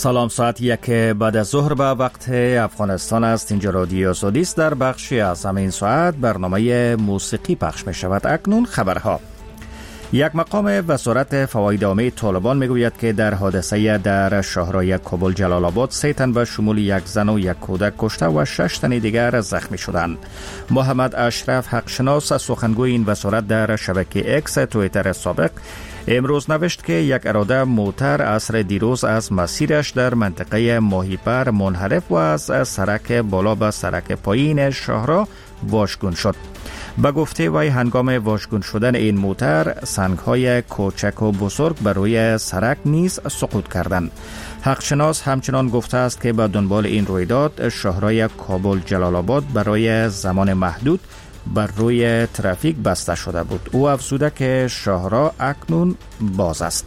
سلام، ساعت 1 بعد از ظهر به وقت افغانستان است. اینجا رادیو سعودی است. در بخشی از همین ساعت برنامه موسیقی پخش می شود. اکنون خبرها. یک مقام وزارت فواید عامه طالبان می گوید که در حادثه در شهرهای کابل جلال آباد 3 تن به شمول یک زن و یک کودک کشته و 6 تن دیگر زخمی شدند. محمد اشرف حقشناس سخنگوی این وزارت در شبکه اکس توییتر سابق امروز نوشت که یک اراده موتر عصر دیروز از مسیرش در منطقه ماهیپر منحرف و از سرک بالا به سرک پایین شهرها واژگون شد. به گفته وی هنگام واژگون شدن این موتر سنگ‌های کوچک و بزرگ بر روی سرک نیز سقوط کردند. حقشناس همچنان گفته است که به دنبال این رویداد شهرهای کابل جلال آباد برای زمان محدود بر روی ترافیک بسته شده بود. او افزوده که شهرها اکنون باز است.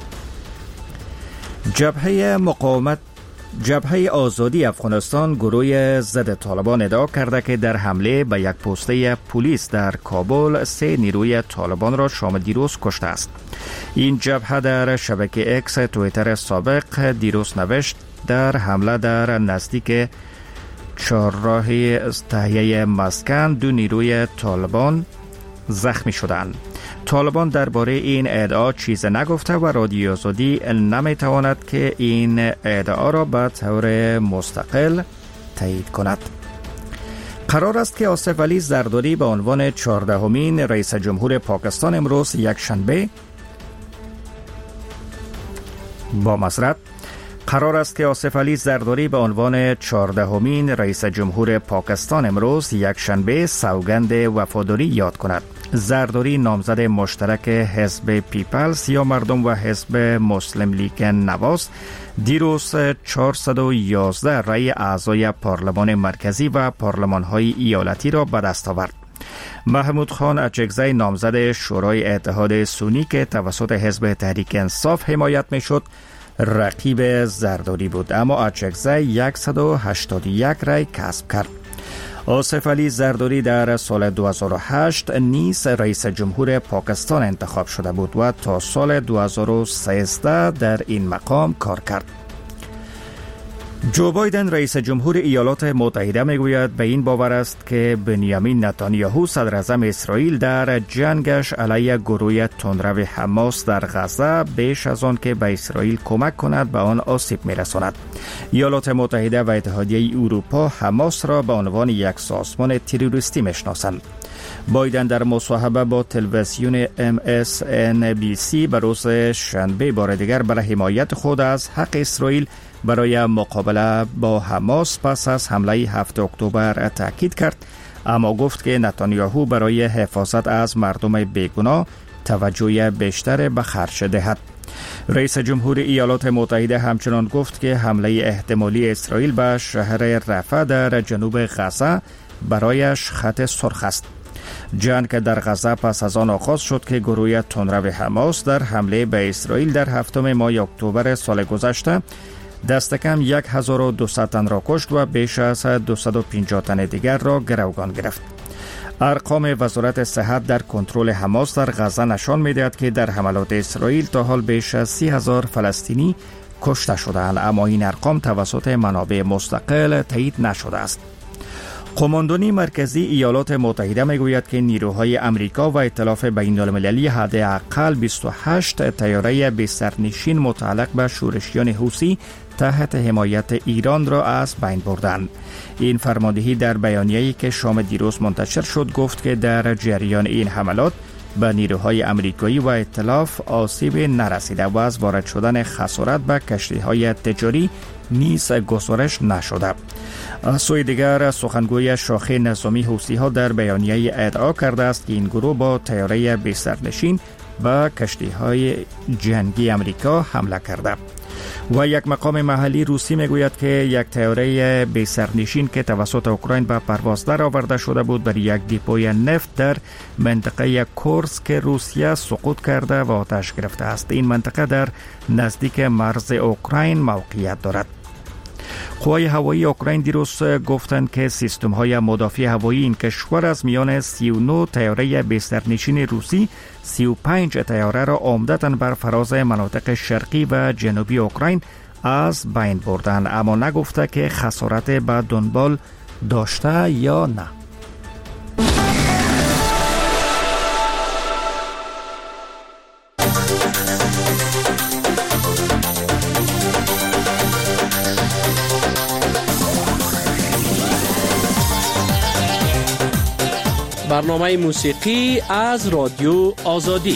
جبهه آزادی افغانستان گروه ضد طالبان ادعا کرده که در حمله به یک پسته پلیس در کابل 3 نیروی طالبان را شام دیروز کشته است. این جبهه در شبکه اکس توییتر سابق دیروز نوشت در حمله در نزدیک چهارراه تهیه مسکن 2 نیروی طالبان زخمی شدند. طالبان درباره این ادعا چیز نگفته و رادیو آزادی نمیتواند که این ادعا را به طور مستقل تایید کند. قرار است که آصف علی زرداری به عنوان 14مین رئیس جمهور پاکستان امروز یکشنبه قرار است که آصف علی زرداری به عنوان 14مین رئیس جمهور پاکستان امروز یکشنبه سوگند وفاداری یاد کند. زرداری نامزد مشترک حزب پیپلز یا مردم و حزب مسلم لیگ نواز دیروز 411 رأی اعضای پارلمان مرکزی و پارلمان‌های ایالتی را به دست آورد. محمود خان اچکزی نامزد شورای اتحاد سنی که توسط حزب تحریک انصاف حمایت می‌شد رقیب زرداری بود، اما اچکزی 181 رأی کسب کرد. آصف علی زرداری در سال 2008 نیز رئیس جمهور پاکستان انتخاب شده بود و تا سال 2013 در این مقام کار کرد. جو بایدن رئیس جمهور ایالات متحده میگوید به این باور است که بنیامین نتانیاهو صدر اعظم اسرائیل در جنگش علیه گروه تندرو حماس در غزه بیش از آن که به اسرائیل کمک کند به آن آسیب میرساند. ایالات متحده و اتحادیه اروپا حماس را به عنوان یک سازمان تروریستی میشناسند. بایدن در مصاحبه با تلویزیون MSNBC به روز شنبه بار دیگر برای حمایت خود از حق اسرائیل برای مقابله با حماس پس از حمله 7 اکتبر تاکید کرد، اما گفت که نتانیاهو برای حفاظت از مردم بیگناه توجه بیشتر به خرج دهد. رئیس جمهور ایالات متحده همچنان گفت که حمله احتمالی اسرائیل به شهر رفح در جنوب غزه برایش خط سرخ است. جنگ در غزه پس از آن آغاز شد که گروه تندرو حماس در حمله به اسرائیل در 7 ماه اکتبر سال گذشته دست کم 1200 تن را کشت و بیش از 250 تن دیگر را گروگان گرفت. ارقام وزارت صحت در کنترل حماس در غزه نشان می‌دهد که در حملات اسرائیل تا حال بیش از 30,000 فلسطینی کشته شدند، اما این ارقام توسط منابع مستقل تایید نشده است. قماندانی مرکزی ایالات متحده میگوید که نیروهای امریکا و ائتلاف بین‌المللی حداقل 28 طیاره بی‌سرنشین متعلق به شورشیان حوثی تحت حمایت ایران را از بین بردند. این فرماندهی در بیانیه‌ای که شام دیروز منتشر شد گفت که در جریان این حملات به نیروهای امریکایی و ائتلاف آسیب نرسیده و از وارد شدن خسارت به کشتی‌های تجاری نیز گزارش نشده. از سوی دیگر سخنگوی شاخه نظامی حوثی‌ها در بیانیه ادعا کرده است که این گروه با طیاره بی‌سرنشین و کشتی‌های جنگی امریکا حمله کرده. و یک مقام محلی روسی میگوید که یک طیاره بی‌سرنشین که توسط اوکراین به پرواز درآورده شده بود بر یک دیپوی نفت در منطقه کورسک روسیه سقوط کرده و آتش گرفته است. این منطقه در نزدیک مرز اوکراین موقعیت دارد. قوای هوایی اوکراین دیروز گفتند که سیستم‌های مدافع هوایی این کشور از میان 39 طیاره بی‌سرنشین روسی 35 طیاره را عمدتاً بر فراز مناطق شرقی و جنوبی اوکراین از بین بردن، اما نگفته که خسارت به دنبال داشته یا نه. برنامه موسیقی از رادیو آزادی.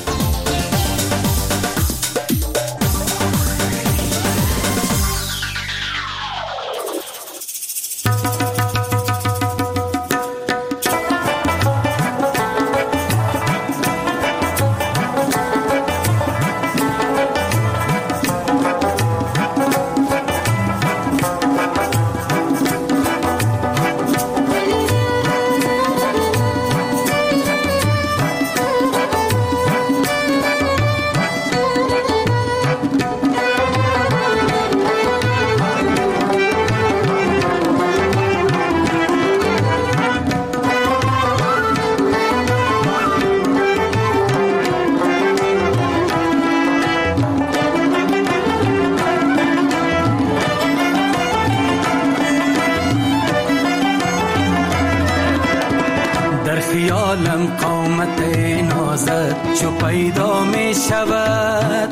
خیالم قامت نازت چو پیدا می شود،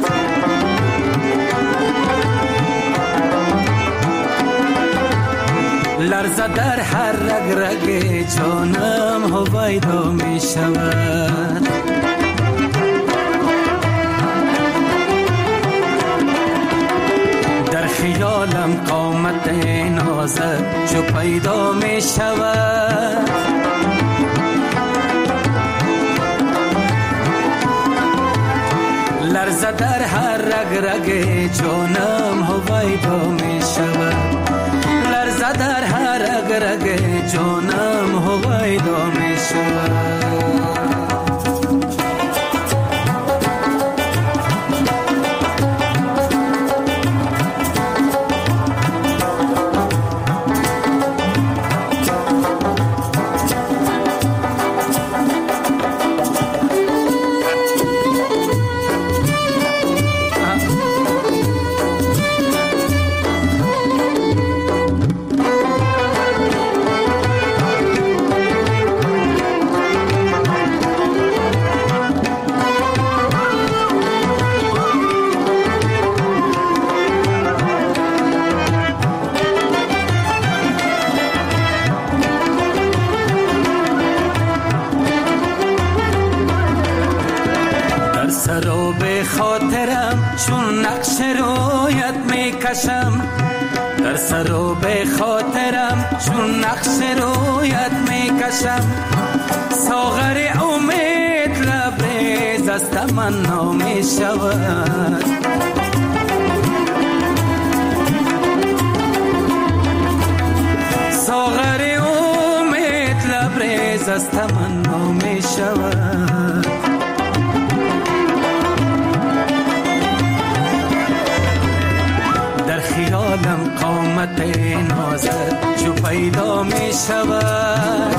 لرزه در هر رگ رگ جانم هویدا می شود. در خیالم قامت نازت چو پیدا می شود، لرزه در هر رگ رگ جانم هویدا می شود، لرزه در هر رگ رگ جانم هویدا می شود. سراب خاطرم چون نقش رویت می کشم، در سراب خاطرم چون نقش رویت می کشم، ساغر امید لبریز از تمنا می شود، ساغر امید لبریز از تمنا می شود. خیالم قامت نازت چو پیدا می شود،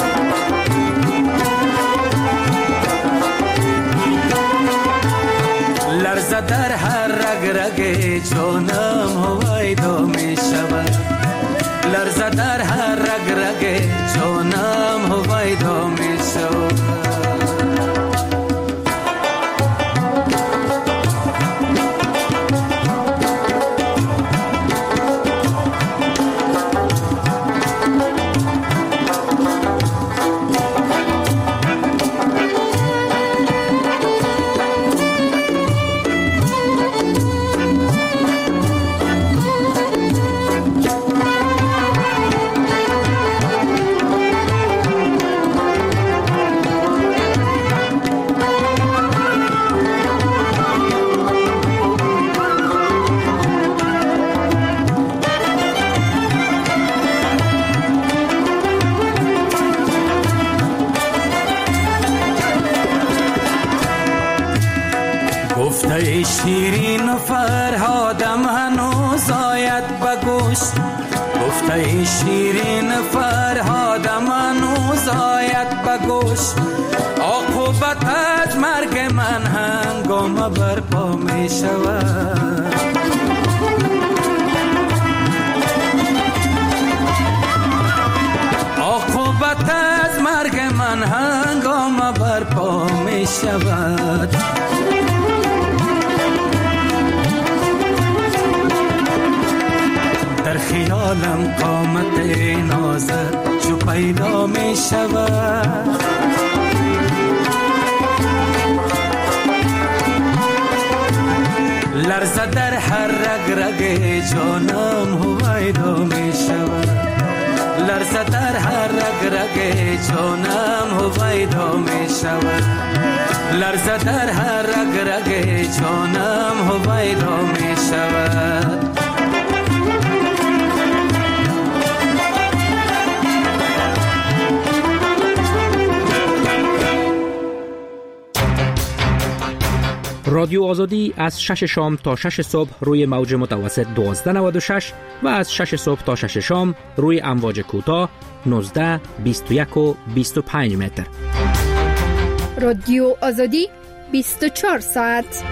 لرزه در هر رگ رگ جانم هویدا می شود، لرزه در هر رگ رگ جانم هویدا می شود. گفته شیرین فرهادم هنوز آید به گوش، گفته شیرین فرهادم هنوز آید به گوش، عاقبت از مرگ من هنگام برپا می شود، مرگ من هنگام برپا می شود. در خیالم قامت نازت چو پیدا می شود. لرزه در هر رگ رگ جانم هویدا می شود. لرزه در هر رگ رگ جانم هویدا می شود. لرزه در هر رگ رگ جانم هویدا می شود. رادیو آزادی از 6 شام تا 6 صبح روی موج متوسط 1296 و از 6 صبح تا 6 شام روی امواج کوتاه 19، 21 و 25 متر. رادیو آزادی 24 ساعت.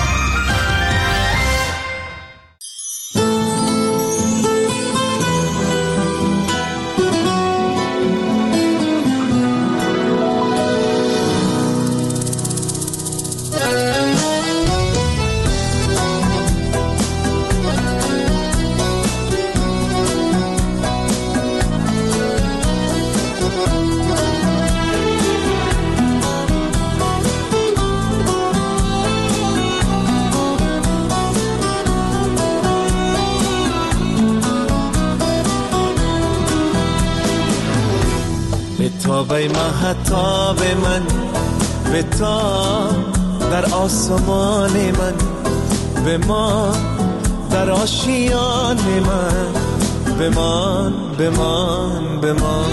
بی مهتاب من به تا در آسمان من بمان در آشیان من بمان بمان بمان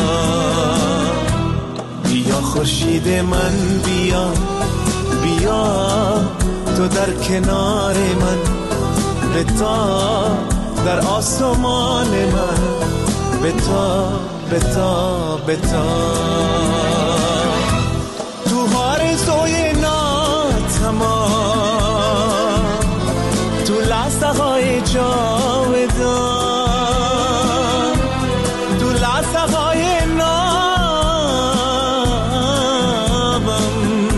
بیا خورشید من بیا بیا تو در کنار من به تا در آسمان من به تا بتا بتا تو آرزوی ناتمام تو لحظه های جاودان تو لحظه های نابم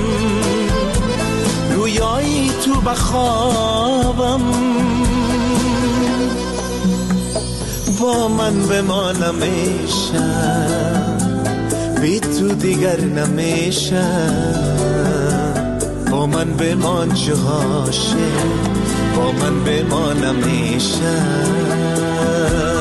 رویایی تو بخوابم با من بمانم میشم بی تو دیگر نمیشم با من بمان چه عاشق با من بمانم میشم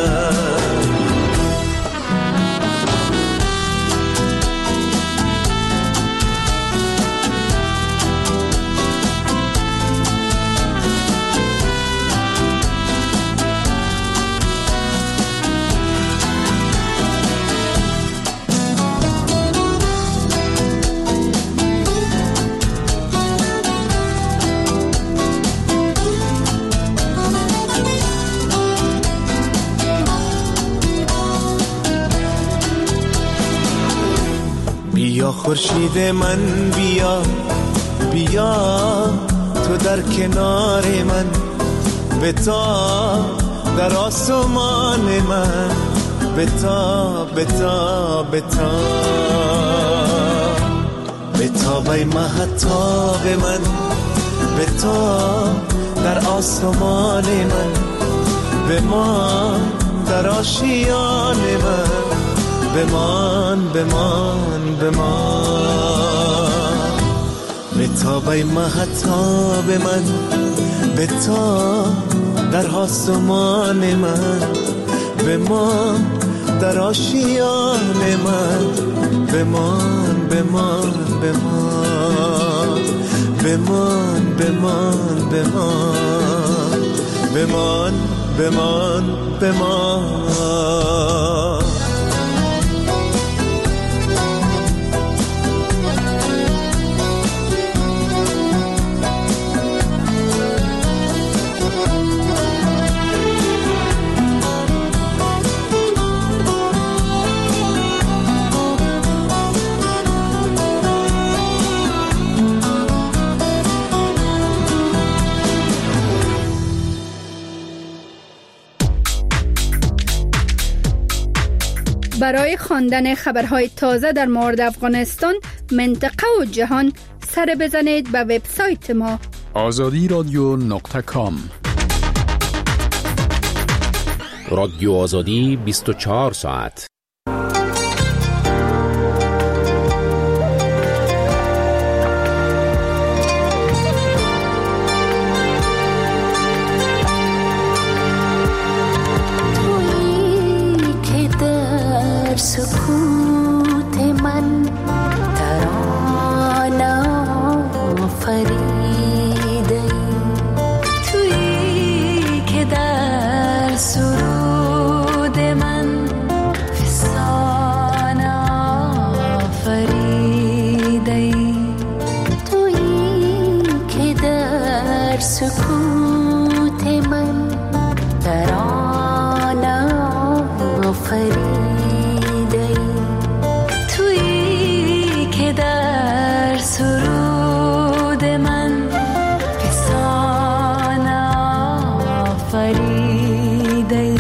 بیا خورشید من بیا بیا تو در کنار من بتا در آسمان من بتا بتا بتا بتا بی مهتاب من بتا در آسمان من بمان در آشیان من بمان بمان بمان بتا بی مهتاب من بتا در آسمان من بمان در آشیان من بمان بمان بمان بمان بمان بمان بمان بمان بمان برای خواندن خبرهای تازه در مورد افغانستان، منطقه و جهان سر بزنید به وبسایت ما azadiradio.com. رادیو آزادی 24 ساعت. سکوت من ترانه آفریده، تویی که در سرود من فسانه آفریده، تویی که در سکوت من ترانه آفریده، در سرود من فسانه آفریده.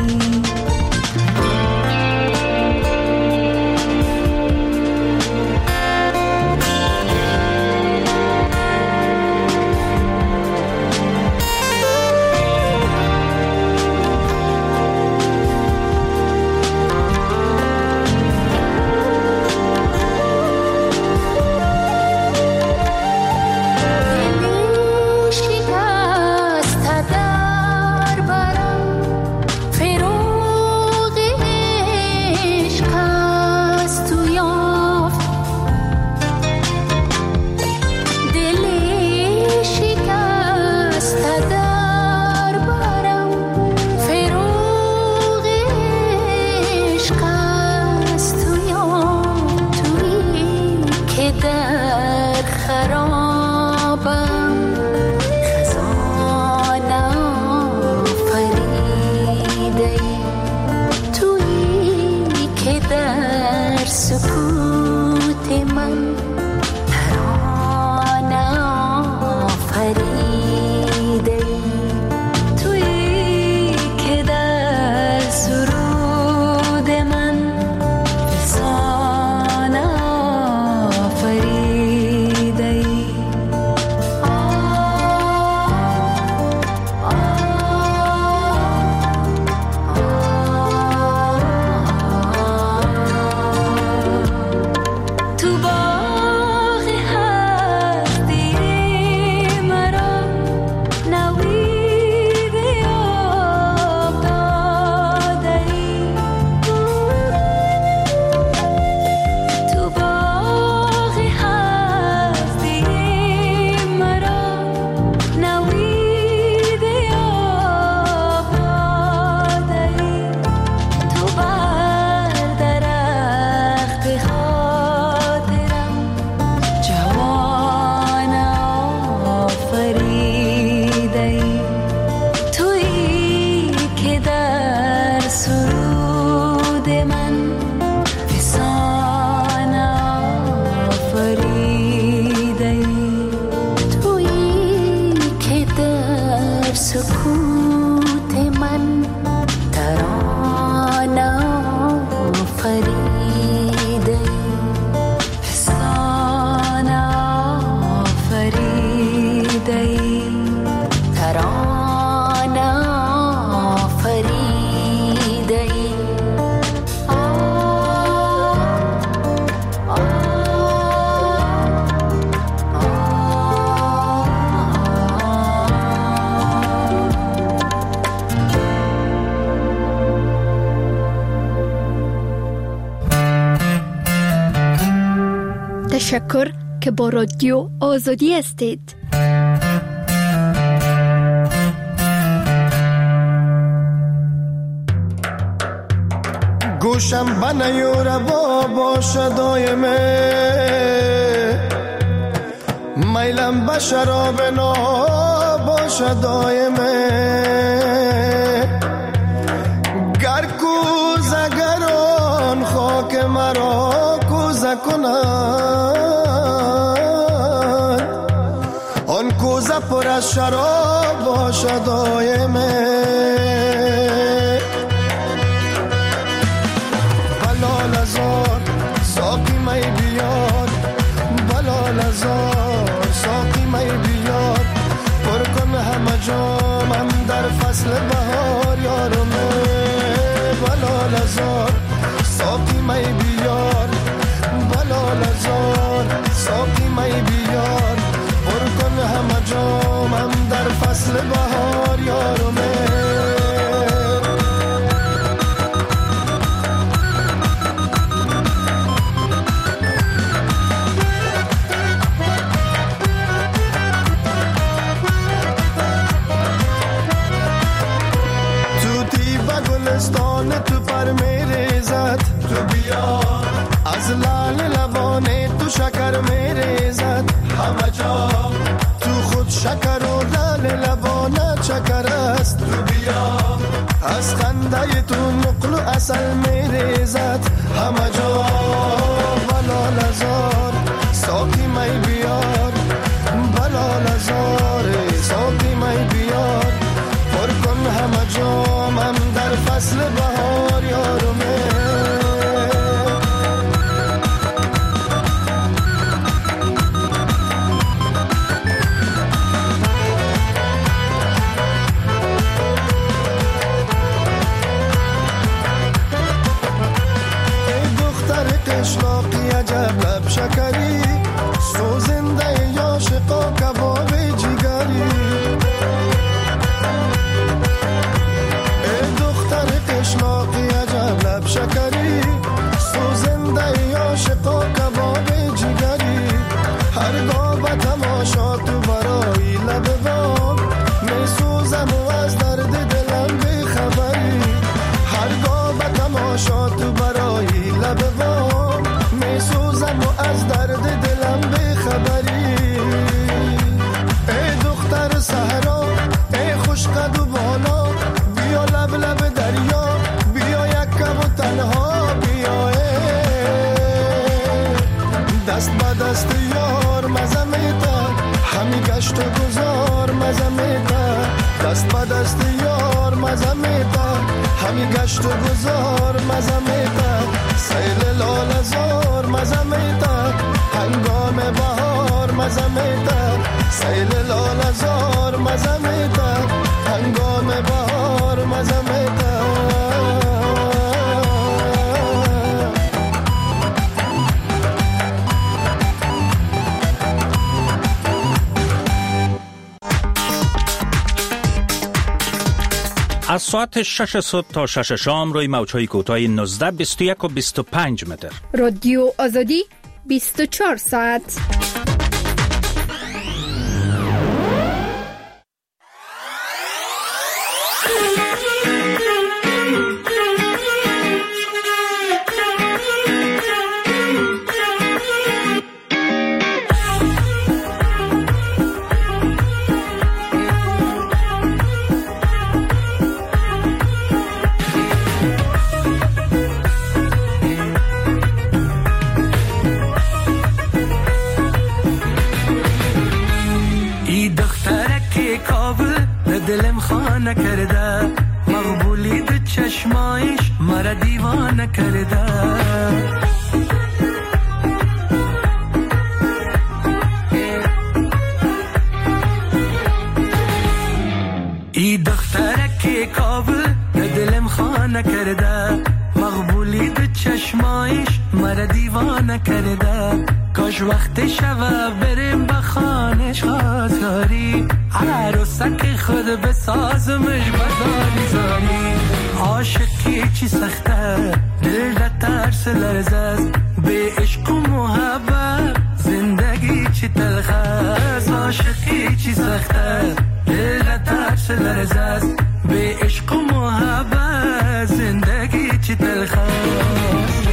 تشکر که با رادیو آزادی هستید. گوشم بنیوره باشه دایمه، میلم به شراب نا باشه دایمه، گر کوزه گران خاک مرا کوزه کنند، آن کوزه پر از شراب باشه دایمه. بلاله می بیار بلال ازار ساقی می بیار پر کن همه جامم در فصل بهار یارمه بلال ازار ساقی می بیار بلال ازار ساقی می بیار پر کن همه جامم در فصل بهار یارمه تو پر میره زد تو بیا از لال لبانه تو شکر میره زد همه جا تو خود شکر و لال لبانه چکر است تو بیا از خنده تو نقل و اصل میره زد همه جا بلال ازار ساقی می بیار بلال ازار ساقی می بیار پر کن همه جامم در فصل بهار یارمه ای دختر قشلاقی عجب لب شکری سوزنده یا شقا کباب جگری قشلاقی عجب لب شکری سوزنده یا شقا کباب جگری هرگاه به تماشا تو برای لب بام می سوزم و از درد دلم بی خبری هرگاه به تماشا تو برای لب بام می سوزم و از درد دلم بی خبری ای دختر صحرا ای خوش قد و بالا بیا لب لب دریا بیا یکم و تنها بیا دست با دست یار مزمیتا همی گشت و گذار مزمیتا دست با دست یار مزمیتا همی گشت و گذار مزمیتا سیل لال زار مزمیتا هنگام بهار مزمیتا سیل لال زار مزمیتا هنگام بهار مزمیتا از ساعت 6 صبح تا 6 شام روی موج‌های کوتاه 19 21 و 25 متر. رادیو آزادی 24 ساعت. دلم خانه کرده مقبولی دو چشمایش مرا دیوانه کرده ای دختره که کابل دلم خانه کرده مقبولی دو چشمایش مرا دیوانه کرده کاش وقت شوه بریم به خانش خاطری عروسک خود بسازمش بزاری زاری عاشقی چی سخته دل را ترس لرزه است به عشق و محبت زندگی چی تلخه است عاشقی چی سخته دل را ترس لرزه است به عشق و محبت زندگی چی تلخه است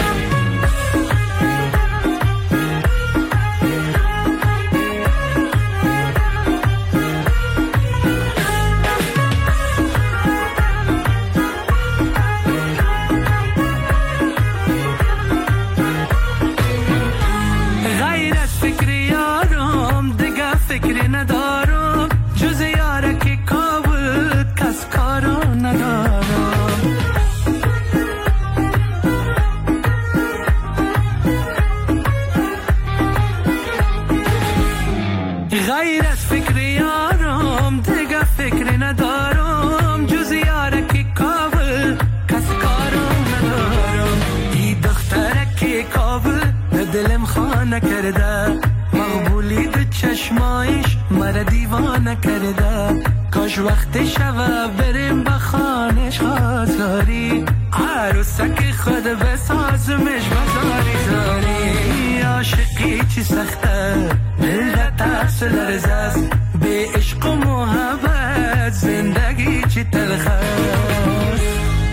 فکری ندارم جز یاره که کابل کس کارو ندارم دلم خانه کرده، مقبولی دو چشمایش مرا دیوانه کرده. کاش وقت شوه بریم به خانش خواستاری، عروسک خود بسازمش بزاری زاری. عاشقی چی سخته دل را ترس لرزه است، به عشق و محبت زندگی چی تلخه است.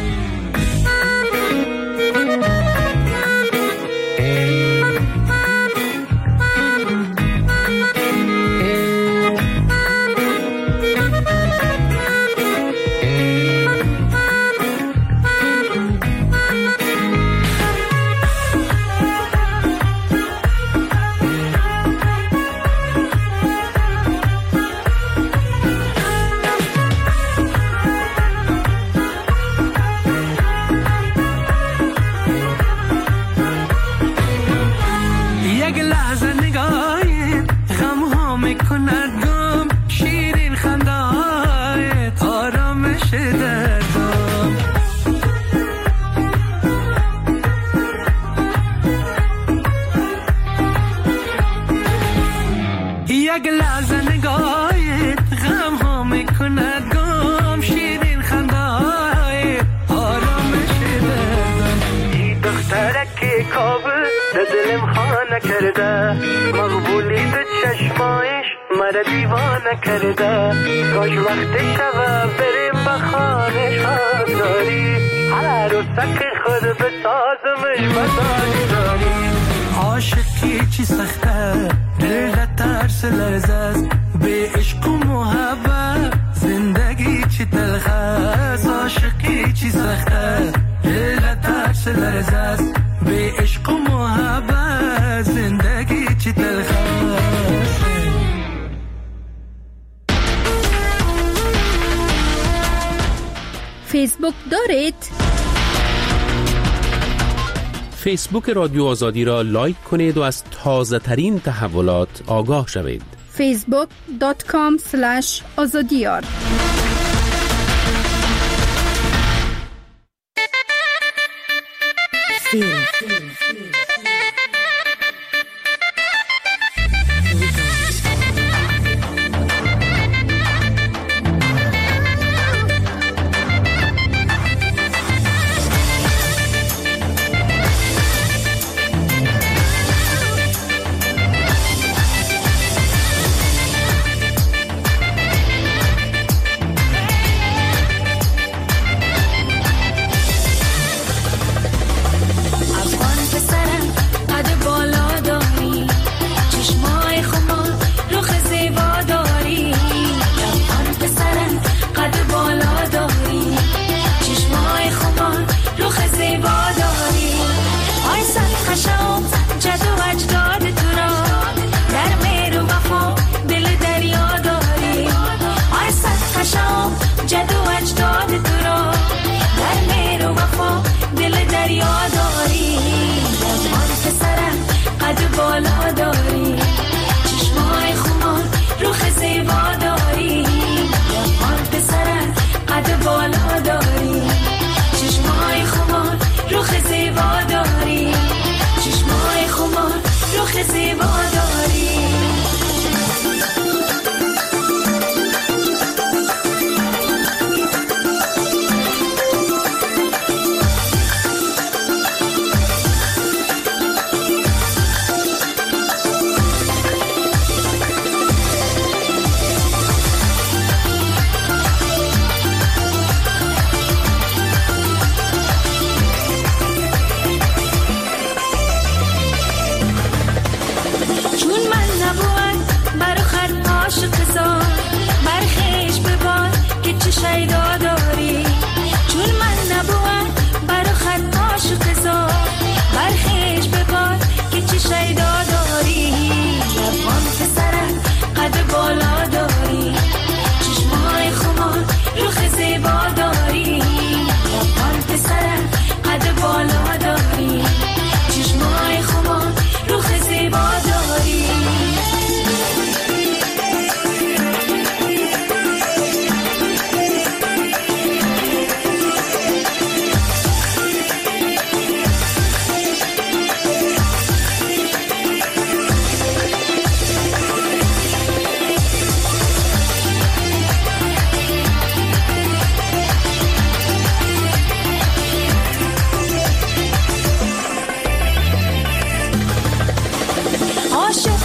دلم خانه کرده، مقبولی به چشمایش مرا دیوانه کرده. کاش وقت شوه بریم به خانش خواستاری، عروسک خود بسازمش بزاری زاری. عاشقی چی سخته دل را ترس لرزه است، به عشق و محبت زندگی چی تلخه است. عاشقی چی سخته دل را ترس لرزه است، به عشق و محبت زندگی چی تلخ است. فیسبوک دارید؟ فیسبوک رادیو آزادی را لایک کنید و از تازه ترین تحولات آگاه شوید. facebook.com/azadiyar چشمای خمار روخ زیبا داری.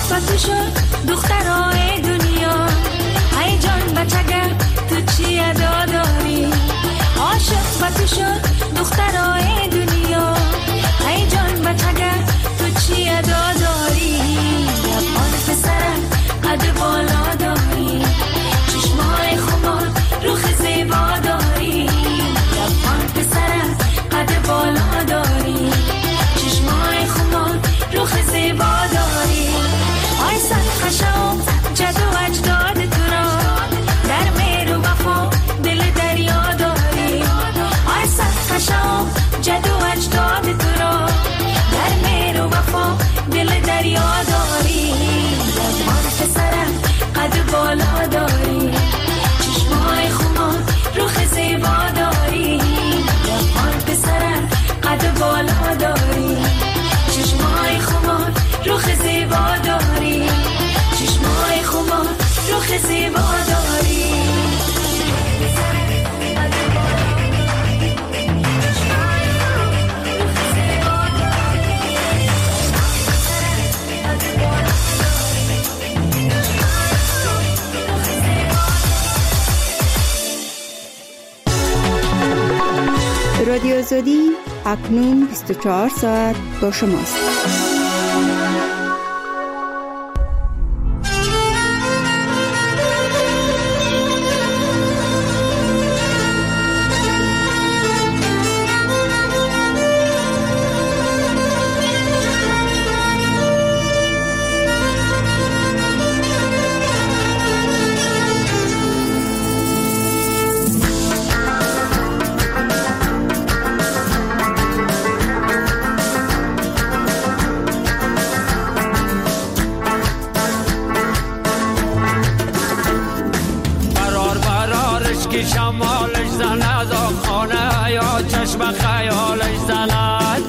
با تو شد دخترای دنیا، ای جان بچگه تو چی ادا داری؟ عاشق با تو شد دخترای دنیا، ای جان بچگه تو چی ادا داری؟ لبان پسرم قد بالا داری، چشمای خمار روخ زیبا داری. لبان پسرم قد بالا داری، چشمای خمار روخ زیبا داری. آی صد خشم جد و اجداد تو را، در مهر و وفا دل دریا داری. آی صد خشم جد و اجداد تو را، در مهر و وفا دل دریا داری. لبان پسرم قد بالا داری، چشمای خمار روخ زیبا داری. لبان پسرم قد بالا داری، چشمای خمار روخ زیبا داری. چشمای خمار روخ زیبا داری. رادیو آزادی اکنون 24 ساعت با شماست. شمالش زند و خانه یا چشم خیالش زند.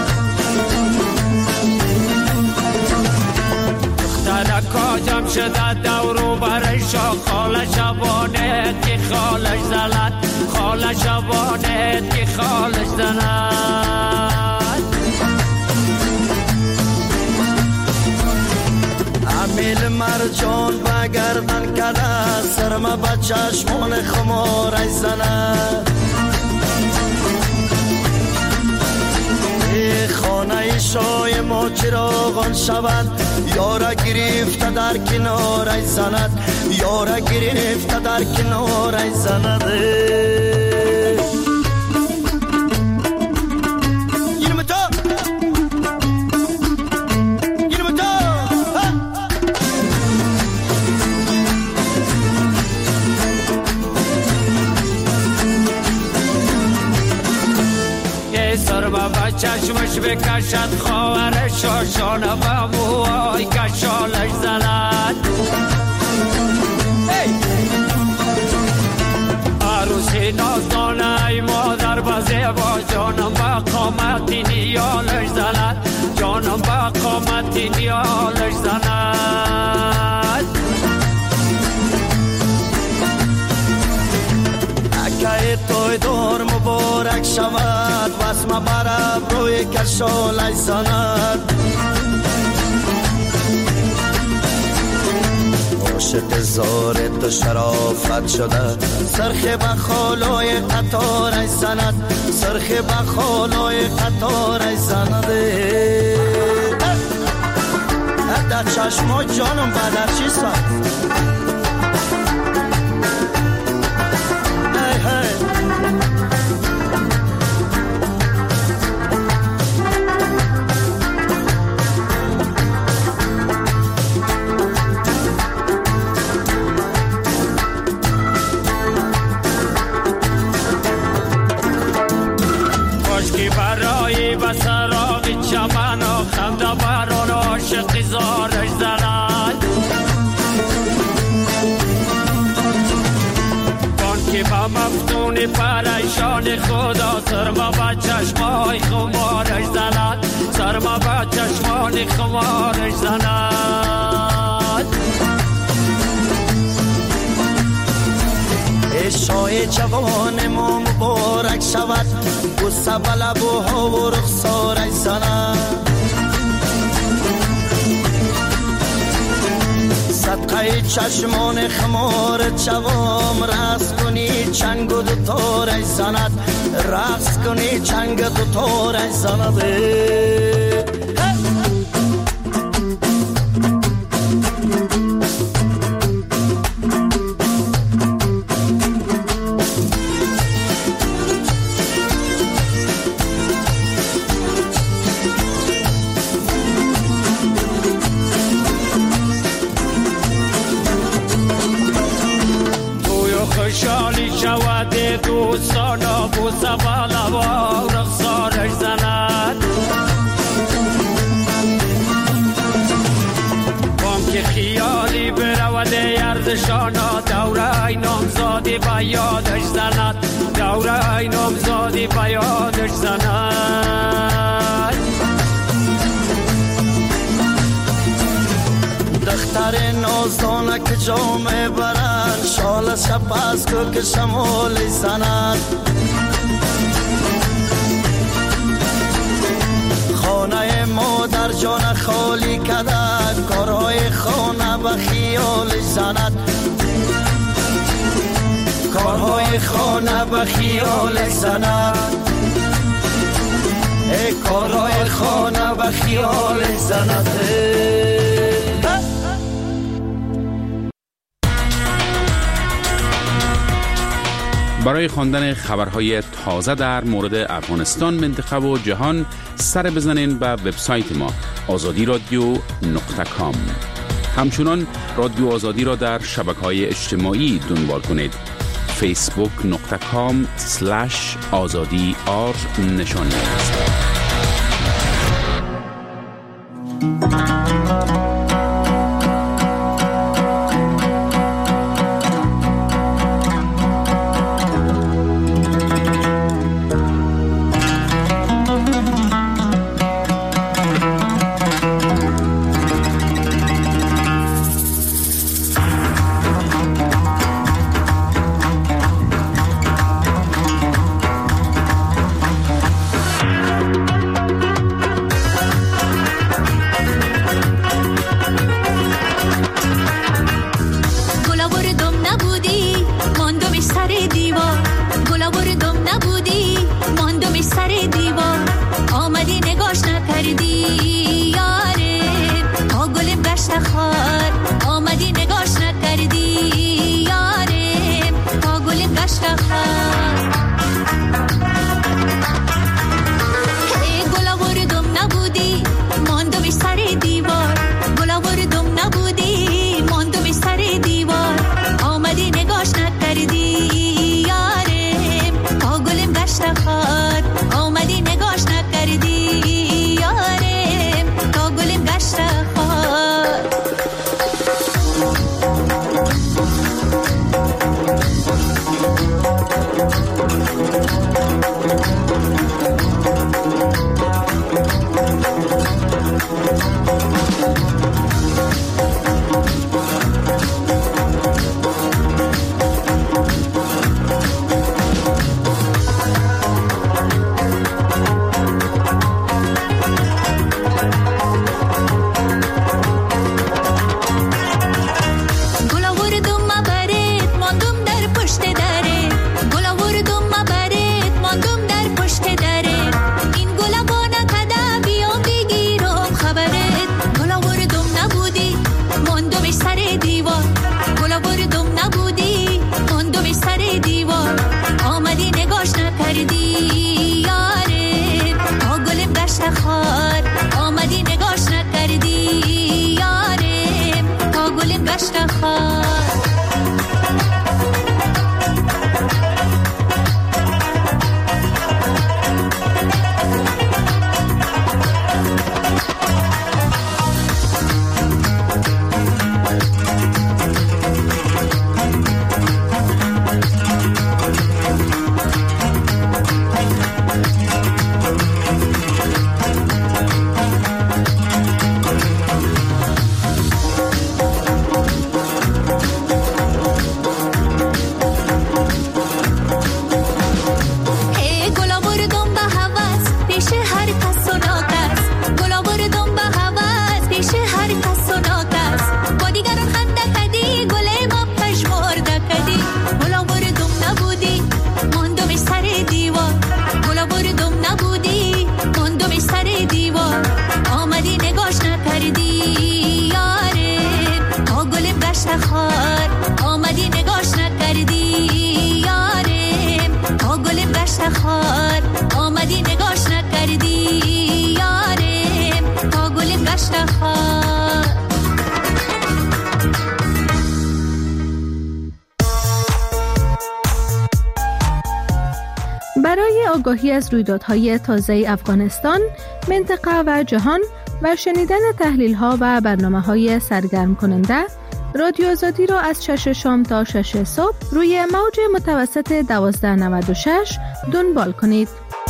دخترکا جمع شده دورو برش خاله شبانه که خالش زند، خاله شبانه که خالش زند. امیل مرجان بگردن کده، سرما با چشمان خمارش زند. ای خانه شای ما چراغان شود، یاره گرفته در کنارش زند، یاره گرفته در کنارش زند. چشمش بکشد خواهر شاشانه و موهای کشالش زند. عروسی نازدانه ای مادر بزه با جانم با قامتی نیالش زند، جانم با قامتی نیالش زند. اکه توی دور مبارک شود، واسم برم روی کشالش زند. عاشق زار تو شرافت شده، سرخ بخالای قطارش زند، سرخ بخالای قطارش زند. در چشما جانم بدر چی سند. چمن و خنده بران عاشق زارش زند. بانکی با مفتون پریشان خدا، سرما با چشمای خمارش زند، سرما با چشمان خمارش زند. شای جوان ما مبارک شود، بوسه به لبوها و رخسارش زند. ای چشمان خمار چوام رقص کنی چنگ و دوتارش زند رقص کنی چنگ دوتارش زند خوشحالی شود دوستانا بوسه بالا و رخسارش زند بام که خیالی برود ارزشانا دوره نامزادی به یادش زند دوره نامزادی به یادش زند دختر نازدانه که جامه برند شال شپس که شمالی زند خانه مادر جان خالی کده کارهای خانه به خیالش زند کارهای خانه به خیالش زند کارهای خانه به خیالش زند برای خواندن خبرهای تازه در مورد افغانستان، منطقه و جهان سر بزنین به وبسایت ما azadiradio.com. همچنان رادیو آزادی را در شبکه‌های اجتماعی دنبال کنید. facebook.com/azadi_r نشانی است. آگاهی از رویدادهای تازه افغانستان، منطقه و جهان و شنیدن تحلیل‌ها و برنامه‌های سرگرم کننده، رادیو آزادی را از 6 شام تا 6 صبح روی موج متوسط 1296 دنبال کنید.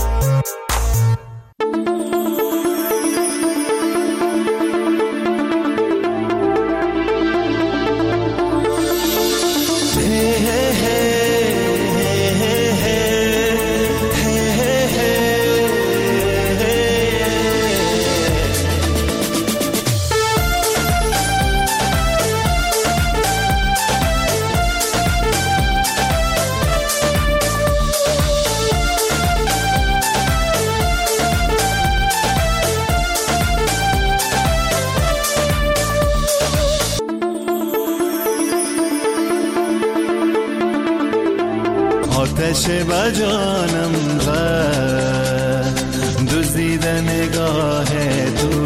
آتش با جانم زد دزدید نگاه تو،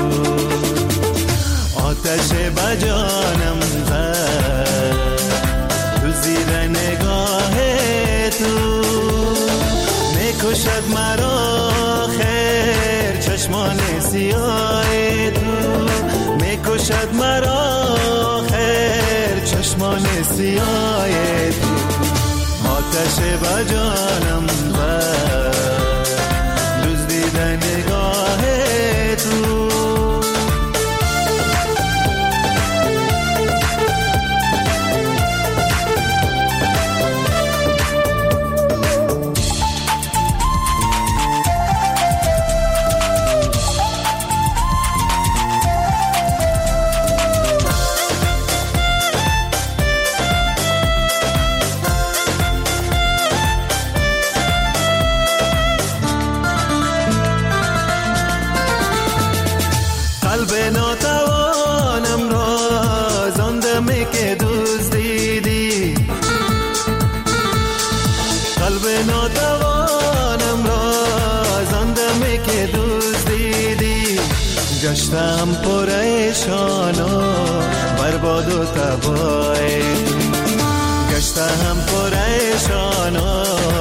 آتش با جانم زد دزدید نگاه تو، میکشد مرا خیر چشمان سیاه تو، میکشد مرا خیر چشمان سیاه تو، آتش با جانم بر دزدید نگاه تو. قلب ناتوانم را زندمی که دزدیدی، قلب ناتوانم را زندمی که دزدیدی، گشتم پریشان و برباد و تباه، گشتم پریشان و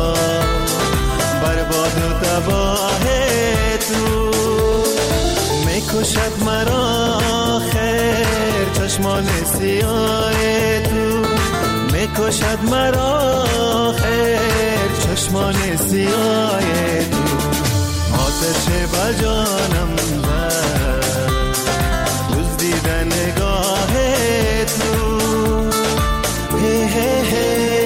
برباد و تباه تو، میکشد مرا خیر چشمان سیاه تو، میکشد مرا خیر چشمان سیاه تو، آتش با جانم زد دزدید نگاه تو. هی هی هی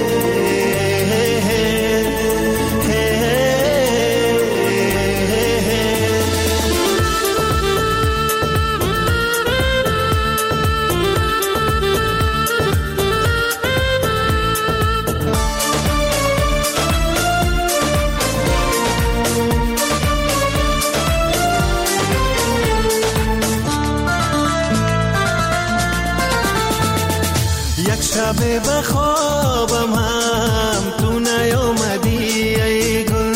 شب بخوابم هم تو نیامدی ای گل،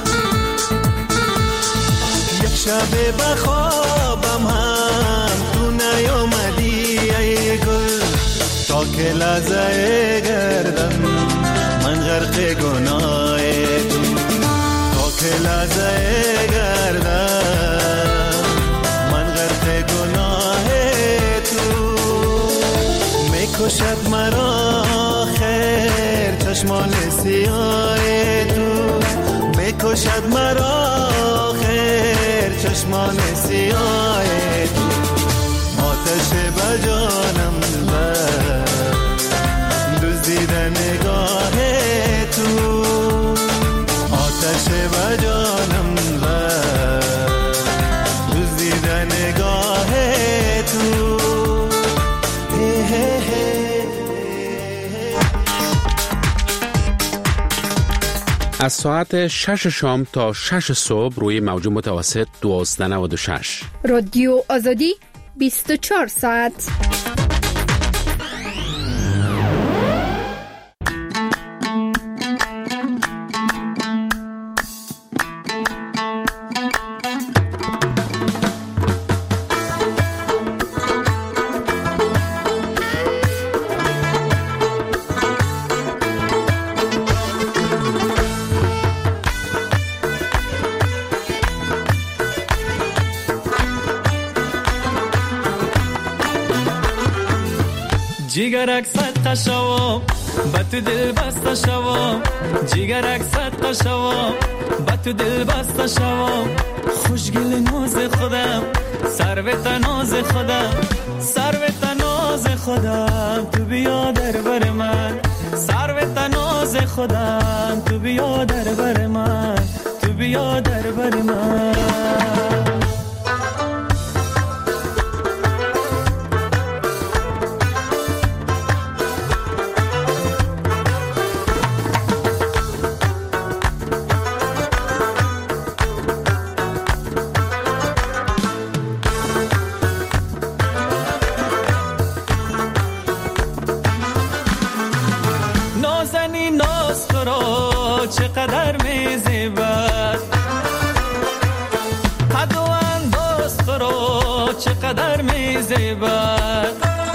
یک شب بخوابم هم تو نیامدی ای گل، تا که لحظه گردم من غرق گناه تو، تا که لحظه گردم من غرق گناه تو، میکشد مرا خیر چشمان سیاه تو، میکشد مرا خیر چشمان سیاه تو، آتش با جانم زد دزدید نگاه تو، آتش با جانم زد دزدید نگاه تو. از ساعت 6 شام تا 6 صبح روی موج متوسط 1296 رادیو آزادی 24 ساعت. جیگرک صدقه شوم با تو دل بسته شوم جیگرک صدقه شوم با تو دل بسته شوم خوشگل ناز خودم سروت ناز خودم سروت ناز خودم تو بیا در بر من سروت ناز خودم تو بیا در بر من تو بیا در بر من چقدر میزیبد قد و انداز تو رو چقدر میزیبد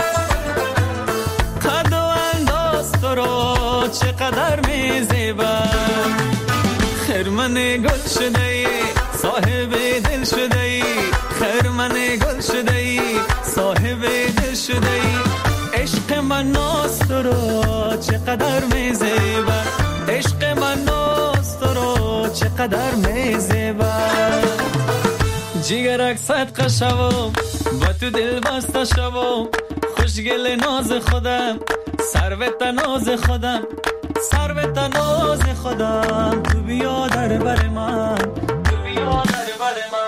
قد و انداز تو رو چقدر میزیبد خرمن گل شده ای صاحب دل شده ای خرمن گل شده ای صاحب دل شده ای عشق من ناز تو رو چقدر میزیبد عشق من ناز تو رو چقدر میزیبد جیگرک صدقه شوم با تو دل بسته شوم خوشگل ناز خودم سروت ناز خودم سروت ناز خودم تو بیا در بر من تو بیا در بر من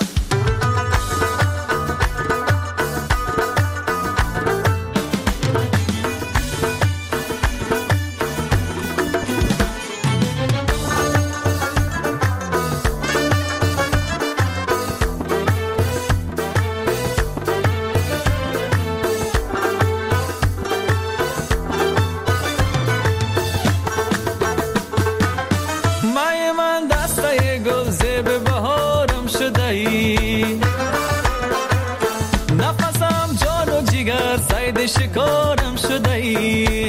نفسم جان و جگر صید شکارم شده ای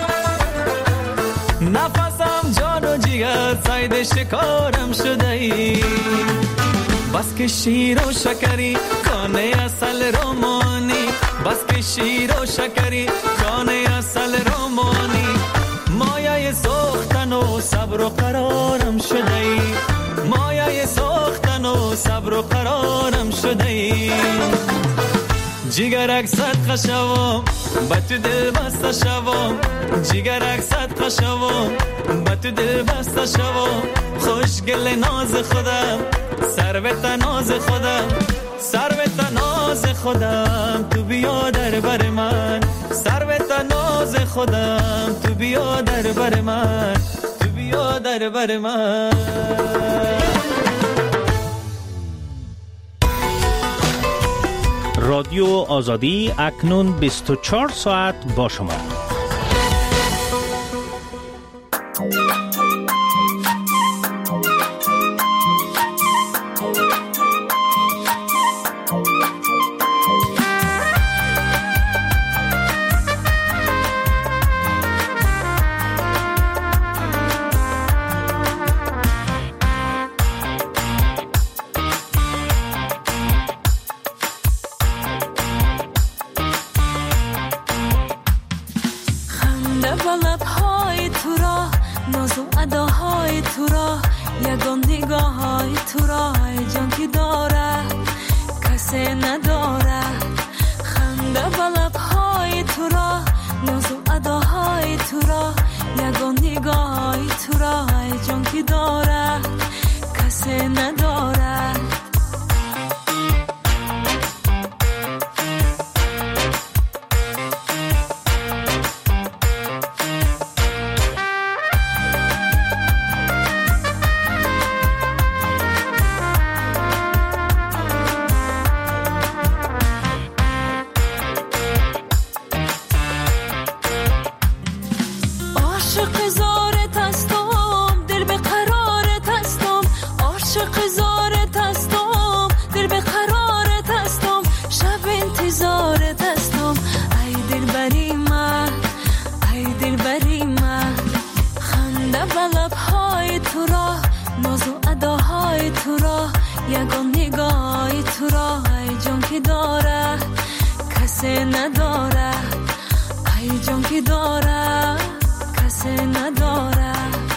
نفسم جان و جگر صید شکارم شده ای بس که شیر و شکری کانه اصل رومانی بس که شیر و شکری کانه اصل رومانی مایه سوختن و صبر و قرارم شده ای مایه سوختن و صبر و قرارم شده ای جیگرک صدقه شوم با تو دل بسته شوم جیگرک صدقه شوم با تو دل بسته شوم خوشگل ناز خودم سروت ناز خودم سروت ناز خودم تو بیا در بر من سروت ناز خودم تو بیا در بر من تو بیا در بر من رادیو آزادی اکنون 24 ساعت با شما. ای جان که داره کسی نداره.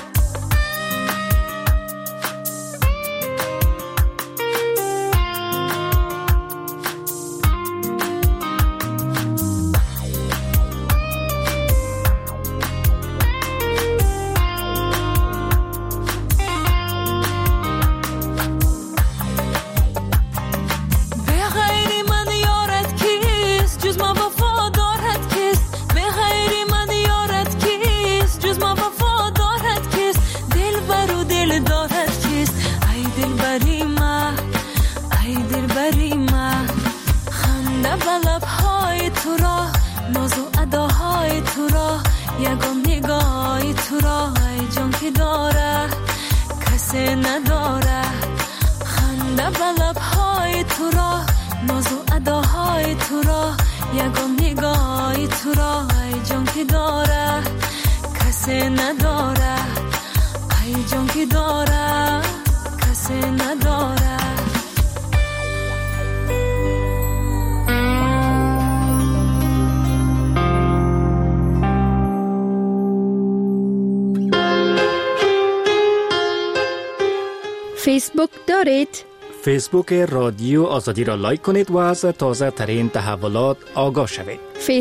فیسبوک دارید؟ فیسبوک رادیو آزادی را لایک کنید و از تازه ترین تحولات آگاه شوید.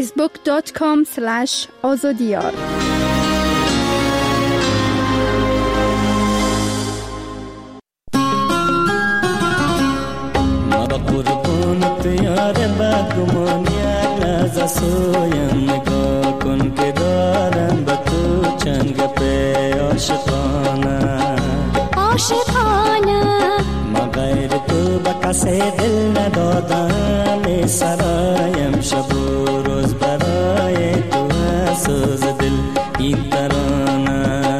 facebook.com/azadiyar. ما با قربونت یار بدگمان یک لحظه سویم نگاه کن که دارم به تو چند گپ عاشقانه. ما غیر تو به کسی دل ندادم، سرایم شب و روز برای تو سوز دل این ترانه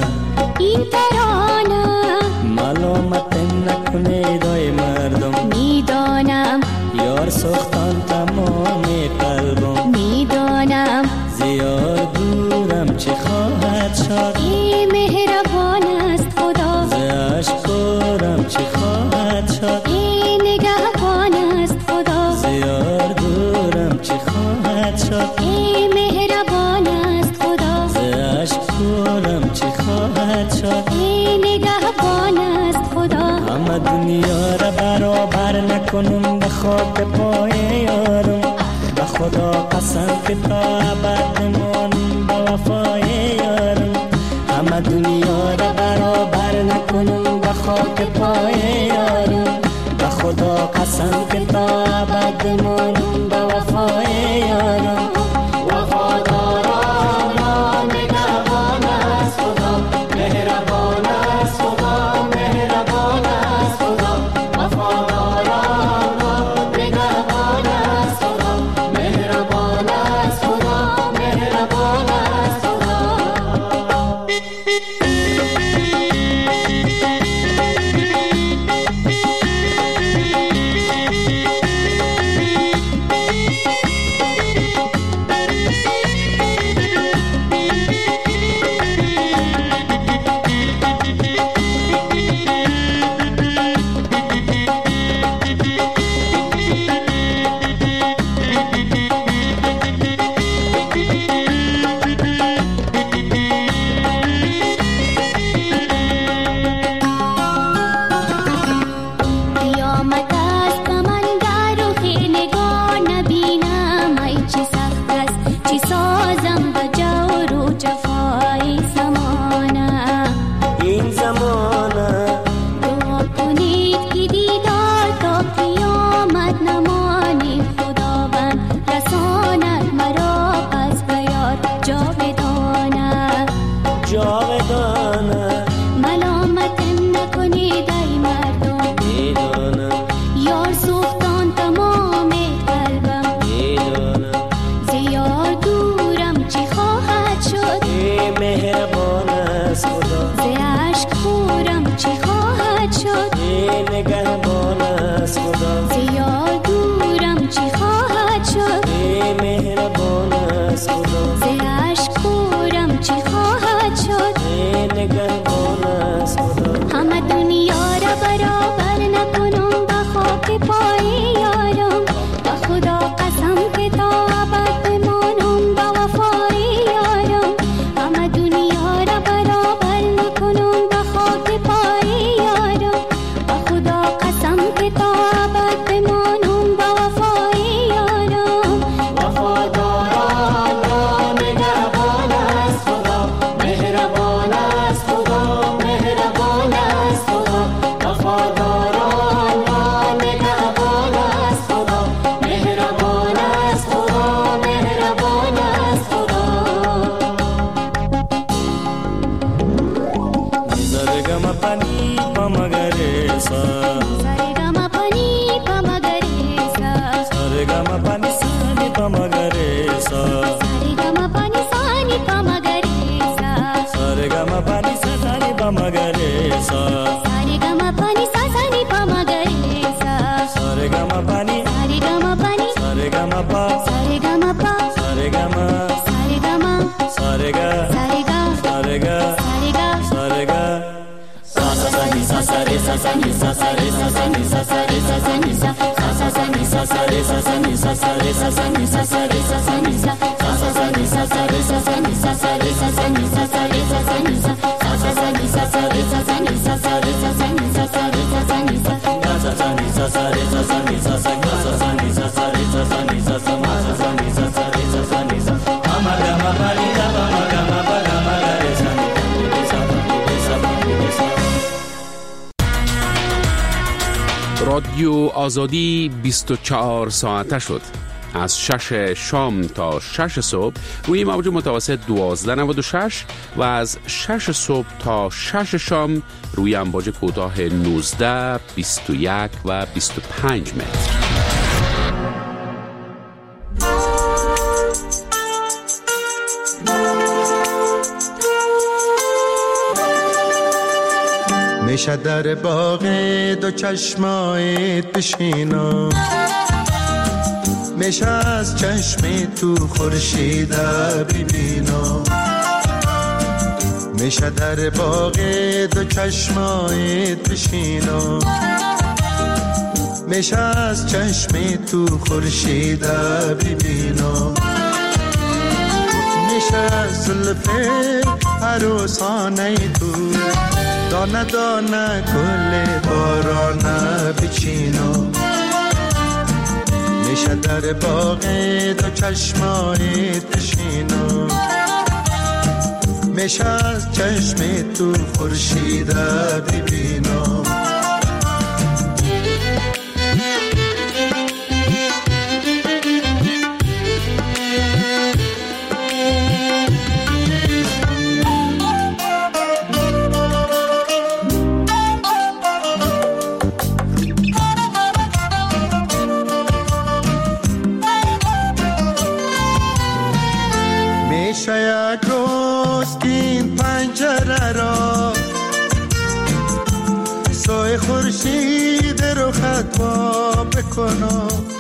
ملامت نکنید ای مردم، میدانم یار سختان تمام قلبم، میدانم زیاد دورم چه خواهد شد، ای مهربان است خدا، زشت دورم چه خواهد شد، ای نگهبان است خدا، زیاد دورم چه خواهد شد، ای مهربان است خدا، زشت دورم چه خواهد شد، ای نگهبان است خدا. همه دنیا را برابر نکنم به خاک پای یارم، به خدا قسم که تا ابد مانم به وفای یارم. همه دنیا را برابر نکنم به خاک پای یارم، به خدا قسم که تا ابد مانم به وفای یارم. وفاداران نگهبان است خدا، مهربان است خدا، مهربان است خدا. وفاداران نگهبان است خدا، مهربان است خدا، مهربان است خدا. رادیو آزادی 24 ساعته شد. از 6 شام تا 6 صبح روی موج متوسط 1296 و از 6 صبح تا 6 شام روی امواج کوتاه 19، 21 و 25 متر. میشه در باغ دو چشمایت بشینم، میشه از چشم تو خورشید ببینم، میشه در باغ دو چشمایت بشینم، میشه از چشم تو خورشید ببینم، میشه از زلف عروسانه تو دانه دانه گل بارانه بچینم، میشه در باغ دو چشمایت بشینم، میشه از چشم تو خورشید ببینم. یک روز که این پنجره را سایه خورشید رو خطا بکنم،